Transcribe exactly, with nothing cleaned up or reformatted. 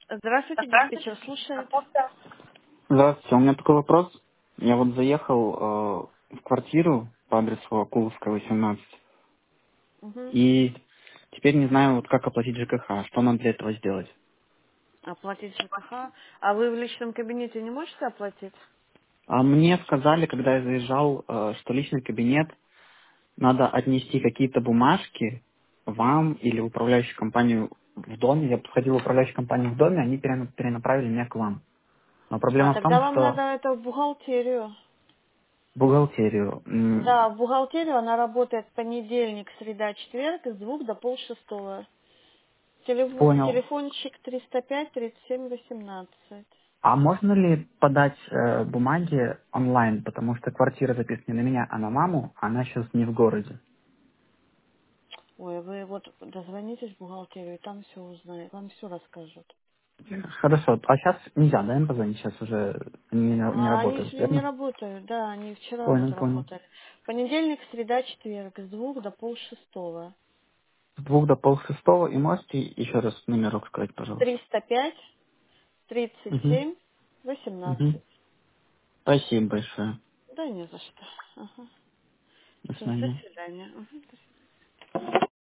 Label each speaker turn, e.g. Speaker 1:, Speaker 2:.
Speaker 1: Здравствуйте, диспетчер слушает.
Speaker 2: Здравствуйте, у меня такой вопрос. Я вот заехал э, в квартиру по адресу Акуловская, восемнадцать,
Speaker 1: Мгм.
Speaker 2: и теперь не знаю, вот как оплатить ЖКХ, что надо для этого сделать.
Speaker 1: Оплатить ЖКХ. А вы в личном кабинете не можете оплатить?
Speaker 2: А мне сказали, когда я заезжал, э, что личный кабинет надо отнести какие-то бумажки вам или в управляющую компанию в доме. Я подходил в управляющую компанию в доме, они перена- перенаправили меня к вам. Но
Speaker 1: А
Speaker 2: проблема в
Speaker 1: тогда
Speaker 2: том,
Speaker 1: вам надо
Speaker 2: что
Speaker 1: это в бухгалтерию.
Speaker 2: бухгалтерию. м,
Speaker 1: Да, в бухгалтерию она работает понедельник, среда, четверг с двух до полшестого. Телефон,
Speaker 2: Понял.
Speaker 1: телефончик триста пять тридцать семь восемнадцать.
Speaker 2: А можно ли подать э, бумаги онлайн, потому что квартира записана не на меня, а на маму, а она сейчас не в городе.
Speaker 1: Ой, вы вот дозвонитесь в бухгалтерию, там все узнаете, вам все расскажут.
Speaker 2: Хорошо, а сейчас нельзя, да, им позвонить, сейчас уже они не, не
Speaker 1: А они
Speaker 2: работают,
Speaker 1: сегодня не
Speaker 2: верно?
Speaker 1: работают, да, они вчера вот
Speaker 2: Понял, понял.
Speaker 1: работали. Понедельник, среда, четверг с двух до полшестого.
Speaker 2: С двух до полшестого, и можете еще раз номерок сказать, пожалуйста.
Speaker 1: триста пять тридцать
Speaker 2: Угу,
Speaker 1: семь
Speaker 2: угу.
Speaker 1: восемнадцать.
Speaker 2: Спасибо большое.
Speaker 1: Да не за что. Ага.
Speaker 2: До
Speaker 1: Все, до
Speaker 2: свидания.
Speaker 1: свидания. Мгм.